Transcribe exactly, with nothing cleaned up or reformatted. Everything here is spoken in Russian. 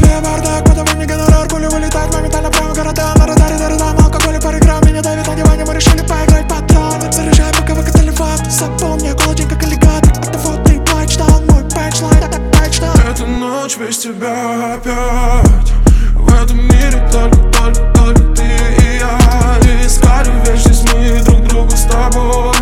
мысли бардак, подавай мне гонорар, пули вылетают моментально прямо города. На радаре до рядам, алкоголь и пар игра. Меня давит на диване, мы решили поиграть патроны. Заряжай, пока выкатали факт. Запомни, я голоден как аллигатор. Это вот ты прочитал мой панчлайн, это точно. Эта ночь без тебя опять. В этом мире только, только, только ты и я. И искали вечность мы друг другу с тобой.